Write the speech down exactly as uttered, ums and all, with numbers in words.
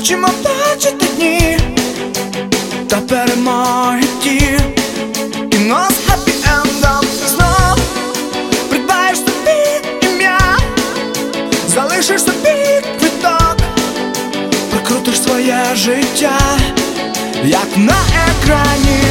Хочемо бачити дні та перемоги ті, і но з хеппі-ендом знов придбаєш собі ім'я, залишиш собі квиток, прокрутиш своє життя, як на екрані.